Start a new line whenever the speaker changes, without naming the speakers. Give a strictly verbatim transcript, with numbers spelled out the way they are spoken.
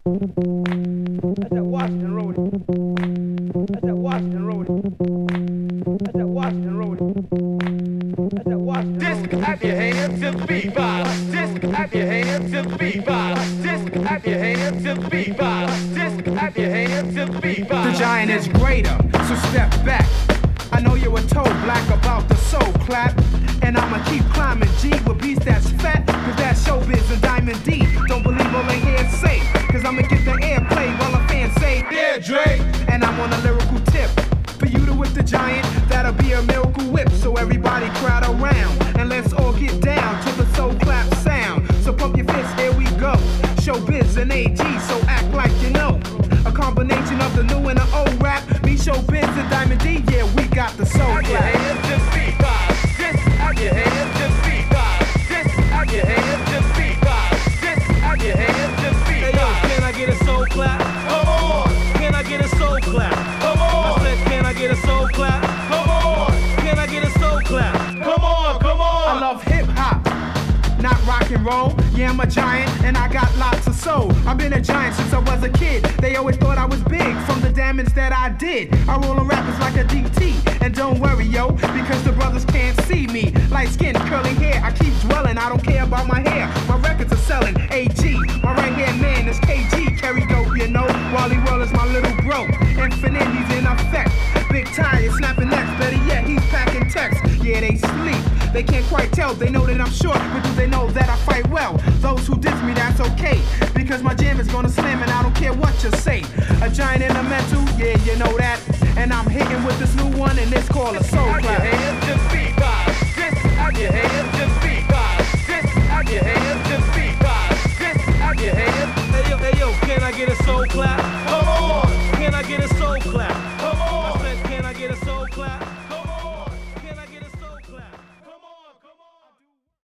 That's that Washington Road. That's that Washington Road. That's that Washington Road. That's that Washington Road.
Just clap your hands to the beat vibe. Just clap your hands to the beat vibe. Just clap your hands to the beat vibe. Just clap your hands to the beat vibe.
The giant is greater, so step back. I know you were told black about the soul clap. And I'ma keep climbing G with beats that's fat. Cause that's showbiz and Diamond D. Don't believe all they hear say. Cause I'ma get the airplay while a fan say,
yeah, Dre.
And I'm on a lyrical tip. For you to whip the giant, that'll be a miracle whip. So everybody crowd around. And let's all get down to the soul clap sound. So pump your fists, here we go. Showbiz and A G, so act like you know. A combination of the new and the old rap. Me, Showbiz and Diamond D, yeah, we got the soul
clap. Your hands to beat vibe. Just clap your hands to beat vibe. Just clap your hands to beat vibe. Just clap your hands to beat vibe.
Hey yo, can I get a soul clap?
Come on.
Can I get a soul clap?
Come on.
I said, can I get a soul clap?
Come on.
Can I get a soul clap?
Come on, come on.
I love hip hop, not rock and roll. Yeah, I'm a giant and I got lots of soul. I've been a giant since I was a kid. They always thought I was big from the damage that I did. I roll on rappers like a D T. And don't worry, yo, because the brothers can't see me. Light skin, curly hair, I keep dwelling. I don't care about my hair. My records are selling. A G, my right hand man is K G. Carry dope, you know. Wally World is my little bro. Infinite, he's in effect. Big tire, snapping necks. Better yet, he's packing text. Yeah, they sleep. They can't quite tell. They know that I'm short, but do they know that I fight well? Those who diss me, that's okay. Because my jam is gonna slam and I don't care what you say. A giant in the mental, yeah, you know that. And I'm hitting with this new one and it's called a soul clap.
Clap your hands to beat vibe. Just clap your hands to beat vibe. Just clap your hands